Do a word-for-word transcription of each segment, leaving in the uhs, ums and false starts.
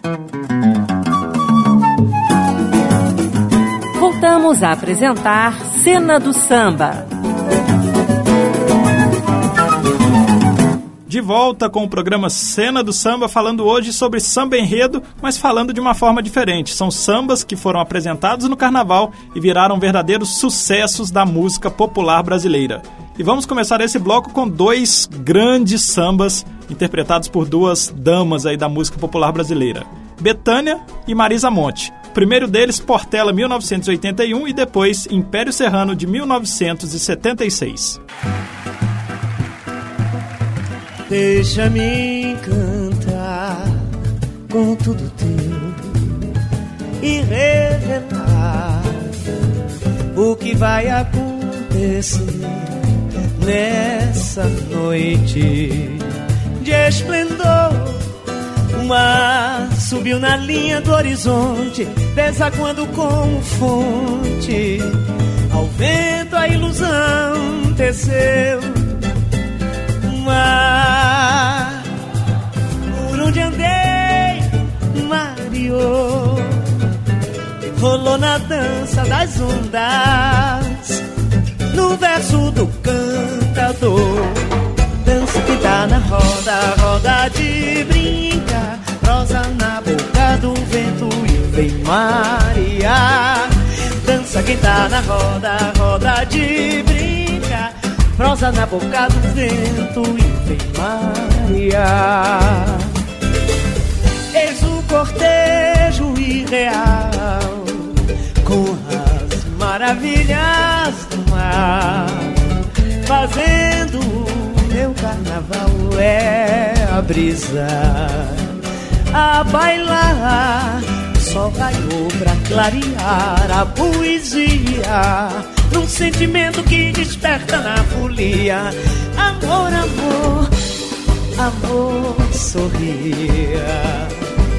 Voltamos a apresentar Cena do Samba. De volta com o programa Cena do Samba, falando hoje sobre samba enredo, mas falando de uma forma diferente. São sambas que foram apresentados no carnaval e viraram verdadeiros sucessos da música popular brasileira. E vamos começar esse bloco com dois grandes sambas interpretados por duas damas aí da música popular brasileira, Bethânia e Marisa Monte. O primeiro deles, Portela, mil novecentos e oitenta e um, e depois Império Serrano, de mil novecentos e setenta e seis. Deixa-me encantar com tudo teu e revelar o que vai acontecer nessa noite de esplendor. O mar subiu na linha do horizonte, desaguando como fonte. Ao vento a ilusão teceu. Mar, por onde andei, mareou, rolou na dança das ondas, no verso do cantador. Dança que dá na roda, roda de brinca, prosa na boca do vento e vem marear. Dança que dá na roda, roda de brinca, prosa na boca do vento e vem marear. Eis o cortejo irreal, com as maravilhas do mar, fazendo meu carnaval é a brisa a bailar. Só raiou pra clarear a poesia, num sentimento que desperta na folia. Amor, amor, amor, sorria.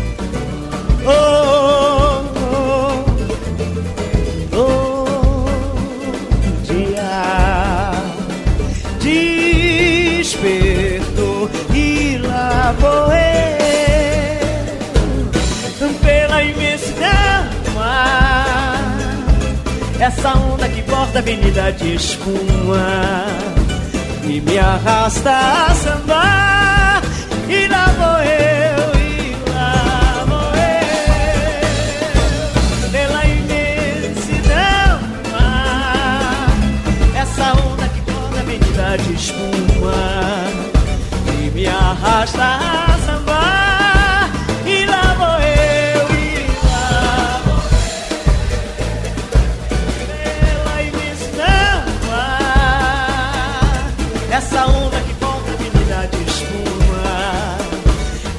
Oh, oh, oh, dia despertou e lá vou eu pela imensidão do mar. Essa onda que borda a avenida de espuma e me arrasta a sambar. E lá vou eu, e lá vou eu pela imensidão do mar. Essa onda que borda a avenida de espuma e me arrasta a sambar. E lá vou eu. Essa onda que volta a avenida de espuma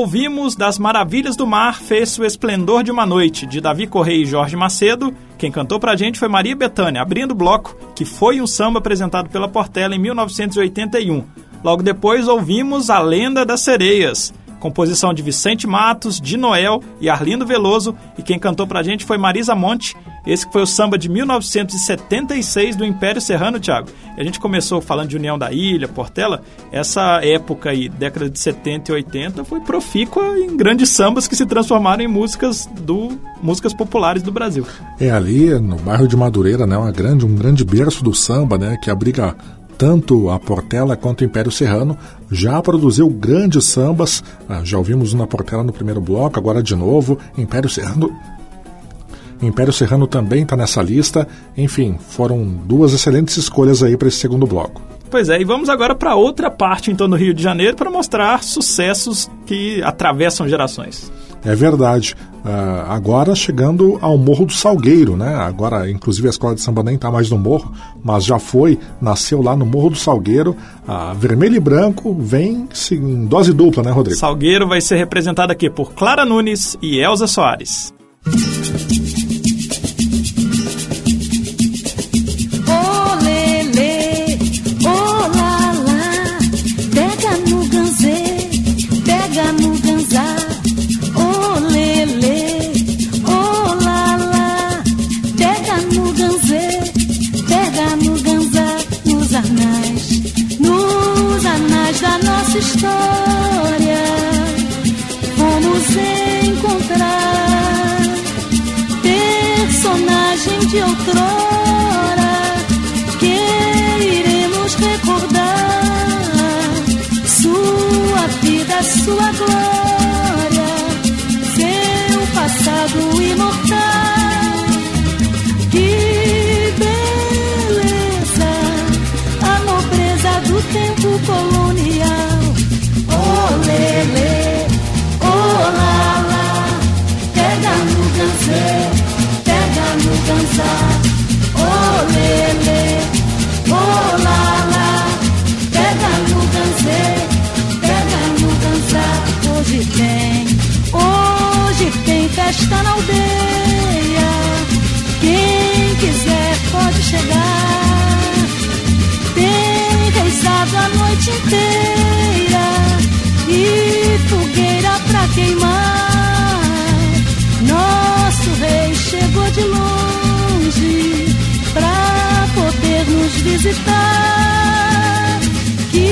ouvimos Das Maravilhas do Mar, Fez o Esplendor de uma Noite, de Davi Correia e Jorge Macedo. Quem cantou pra gente foi Maria Bethânia, abrindo o bloco, que foi um samba apresentado pela Portela em mil novecentos e oitenta e um. Logo depois ouvimos A Lenda das Sereias, composição de Vicente Matos, de Noel e Arlindo Veloso, e quem cantou pra gente foi Marisa Monte. Esse que foi o samba de mil novecentos e setenta e seis do Império Serrano, Thiago. E a gente começou falando de União da Ilha, Portela. Essa época aí, década de setenta e oitenta, foi profícua em grandes sambas que se transformaram em músicas, do, músicas populares do Brasil. É ali, no bairro de Madureira, né, uma grande, um grande berço do samba, né, que abriga tanto a Portela quanto o Império Serrano, já produziu grandes sambas. Ah, já ouvimos na Portela no primeiro bloco, agora de novo, Império Serrano... Império Serrano também está nessa lista. Enfim, foram duas excelentes escolhas aí para esse segundo bloco. Pois é, e vamos agora para outra parte então do Rio de Janeiro para mostrar sucessos que atravessam gerações. É verdade. Uh, agora chegando ao Morro do Salgueiro, né? Agora, inclusive, a escola de samba nem está mais no morro, mas já foi, nasceu lá no Morro do Salgueiro. Uh, vermelho e branco vem em dose dupla, né, Rodrigo? Salgueiro vai ser representado aqui por Clara Nunes e Elza Soares. História, vamos encontrar personagem de outrora que iremos recordar, sua vida, sua glória, seu passado imortal. Que beleza, a nobreza do tempo colonial. Lelê, oh lá lá, pega no ganzé, pega no ganzá. Oh lelê, oh lá lá, pega no ganzé, pega no ganzá. Hoje tem, hoje tem festa na aldeia. Quem quiser pode chegar. Tem reizado a noite inteira e fogueira pra queimar. Nosso rei chegou de longe pra poder nos visitar. Que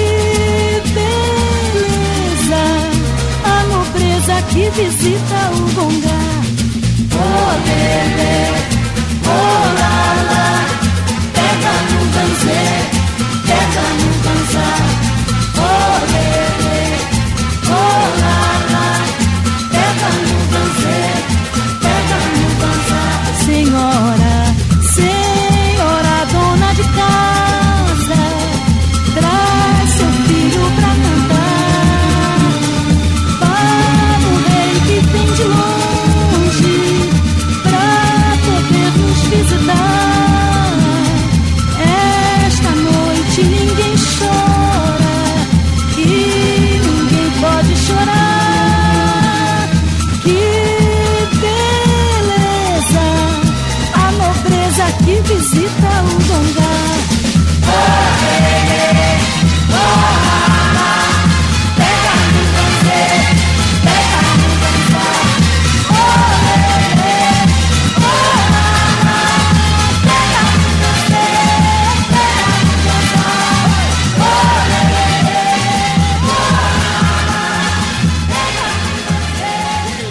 beleza, a nobreza que visita o Gongá. Oh lelê, oh lá lá, pega no ganzé, pega no ganzá. Oh lelê, oh lá lá, pega no ganzé, pega no ganzá. Senhora, senhora dona de casa, traz seu filho pra cantar para o rei que vem de longe pra poder nos visitar. Esta noite ninguém chora e ninguém pode chorar. Que beleza, a nobreza que visita o Gongá. Oh, lelê, oh, lá, lá, pega no ganzé, pega no ganzá. Oh, lelê, oh, lá, lá, pega no ganzé, pega no ganzá. Oh, lelê, oh, lá, lá, pega no ganzé,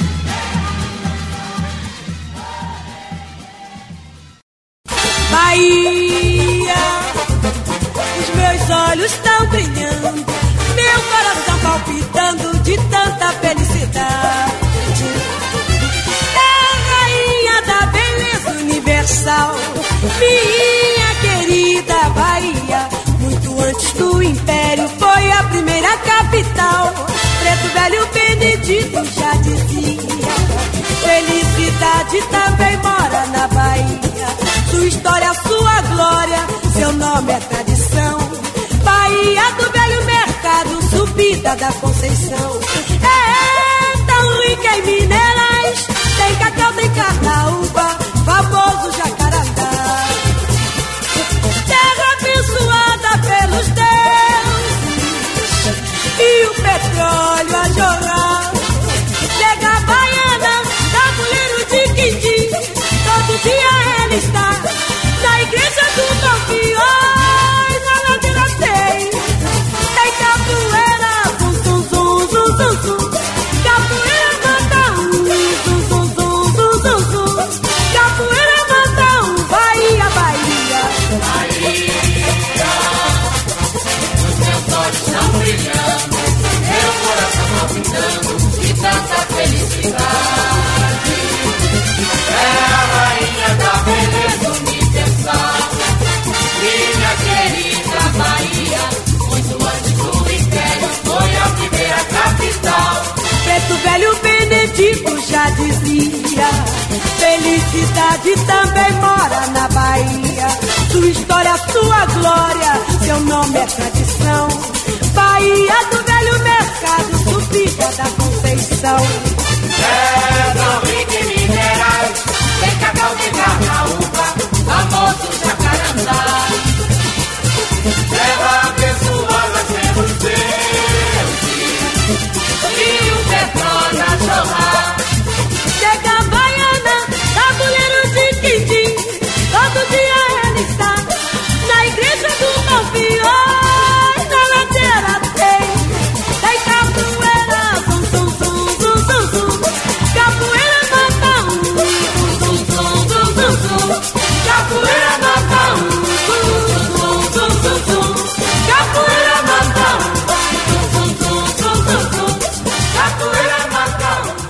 pega no ganzá. Bahia, os meus olhos estão brilhando, meu coração palpitando de tanta felicidade. É a rainha da beleza universal, minha querida Bahia. Muito antes do império foi a primeira capital. Preto Velho Benedito já dizia, felicidade também mora na Bahia. Sua história, sua glória, seu nome é tradição. Bahia do Velho Mercado, subida da Conceição. É felicidade também mora na Bahia. Sua história, sua glória, seu nome é tradição. Bahia do velho mercado, subida da Conceição. Terra rica em minerais, tem cacau, tem carnaúba, famoso jacarandá. Terra abençoada pelos deuses, e o petróleo a jorrar. Chega a baiana, tabuleiro de quindim, todo dia ela está na igreja do Malfior, na ladeira tem, tem capoeira, zum, zum, zum, zum, zum, zum, capoeira mata um, zum, zum, zum, zum, zum, zum, capoeira mata um, zum, zum, zum, zum, zum, capoeira mata um, zum, zum, zum, zum, zum, capoeira mata um.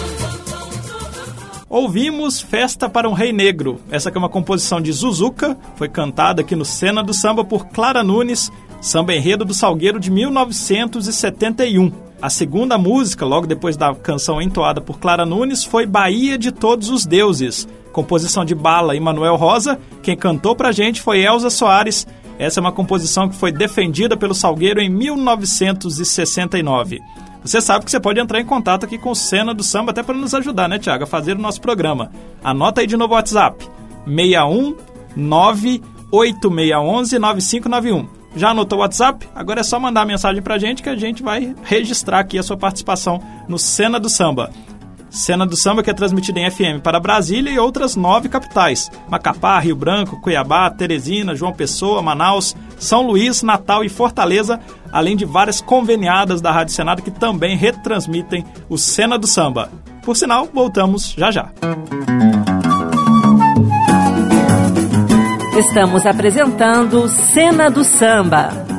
Ouvimos Festa para um Rei Negro. Essa que é uma composição de Zuzuca, foi cantada aqui no Cena do Samba por Clara Nunes, samba enredo do Salgueiro de mil novecentos e setenta e um. A segunda música, logo depois da canção entoada por Clara Nunes, foi Bahia de Todos os Deuses, composição de Bala e Manuel Rosa. Quem cantou pra gente foi Elza Soares. Essa é uma composição que foi defendida pelo Salgueiro em mil novecentos e sessenta e nove. Você sabe que você pode entrar em contato aqui com o Cena do Samba até para nos ajudar, né, Tiago, a fazer o nosso programa. Anota aí de novo o WhatsApp, seis um nove oito seis um um nove cinco nove um. Já anotou o WhatsApp? Agora é só mandar a mensagem pra gente que a gente vai registrar aqui a sua participação no Cena do Samba. Cena do Samba que é transmitida em F M para Brasília e outras nove capitais: Macapá, Rio Branco, Cuiabá, Teresina, João Pessoa, Manaus, São Luís, Natal e Fortaleza, além de várias conveniadas da Rádio Senado que também retransmitem o Cena do Samba. Por sinal, voltamos já já. Estamos apresentando Cena do Samba.